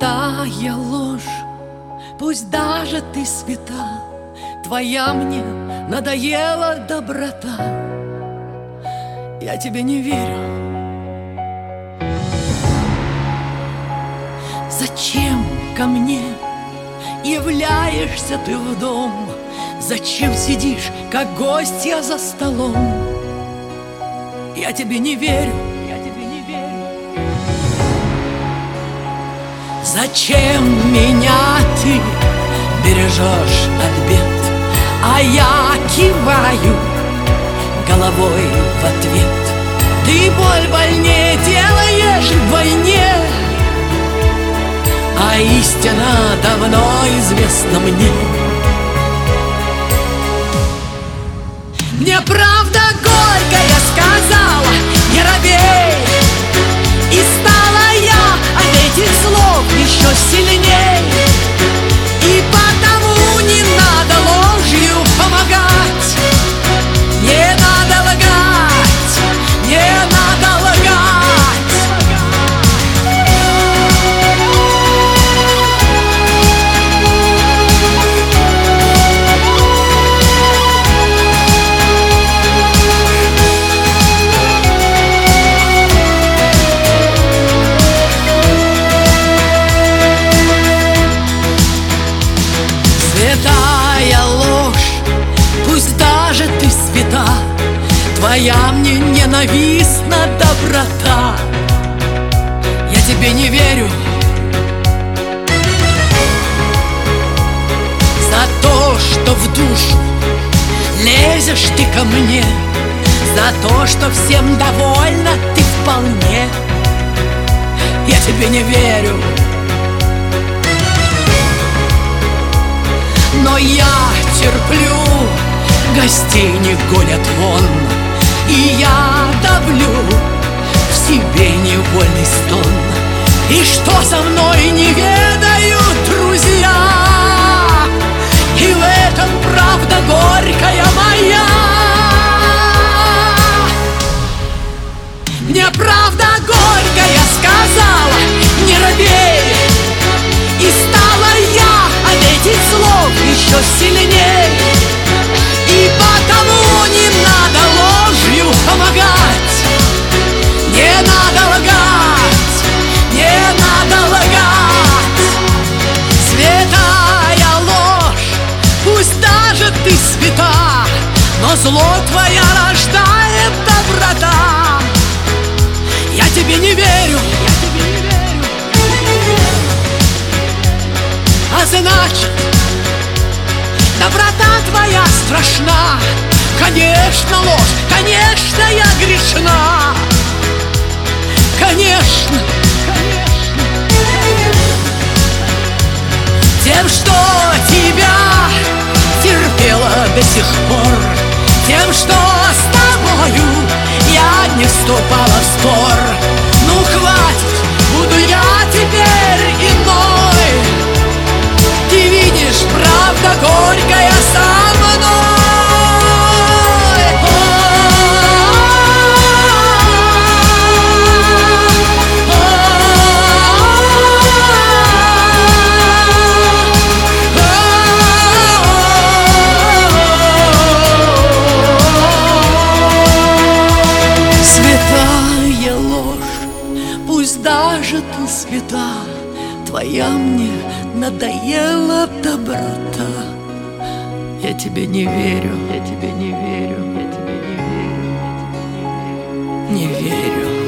Святая ложь, пусть даже ты свята, твоя мне надоела доброта. Я тебе не верю. Зачем ко мне являешься ты в дом? Зачем сидишь, как гостья за столом? Я тебе не верю. Зачем меня ты бережешь от бед, а я киваю головой в ответ? Ты боль больнее делаешь вдвойне, а истина давно известна мне. Мне правда горькая сказала: не робей. И стала я от этих слов еще сильней. И потому не надо ложью помогать, не надо лгать, не надо лгать. Святая ложь, пусть даже ты свята, твоя мне ненавистна доброта. Я тебе не верю. За то, что в душу лезешь ты ко мне, за то, что всем довольна ты вполне, я тебе не верю. Но я терплю, гостей не гонят вон, и я давлю в себе невольный стон. И что со мной не ведают друзья, и в этом правда горькая моя. Мне правда горькая сказала: не робей. И стала я от этих слов еще сильней. И потому не надо ложью помогать, не надо лгать, не надо лгать. Святая ложь, пусть даже ты свята, но зло твоя рождает доброта. Я тебе не верю. А значит, доброта твоя страшна. Конечно, ложь, конечно, я грешна. Конечно, тем, что тебя терпела до сих пор, тем, что с тобою я не вступала в спор. Ну хватит, буду я теперь иной. Ты видишь, правда горькая со мной. Святая ложь, пусть даже ты свята, твоя мне надоела доброта. Я тебе не верю, я тебе не верю, я тебе не верю, не верю.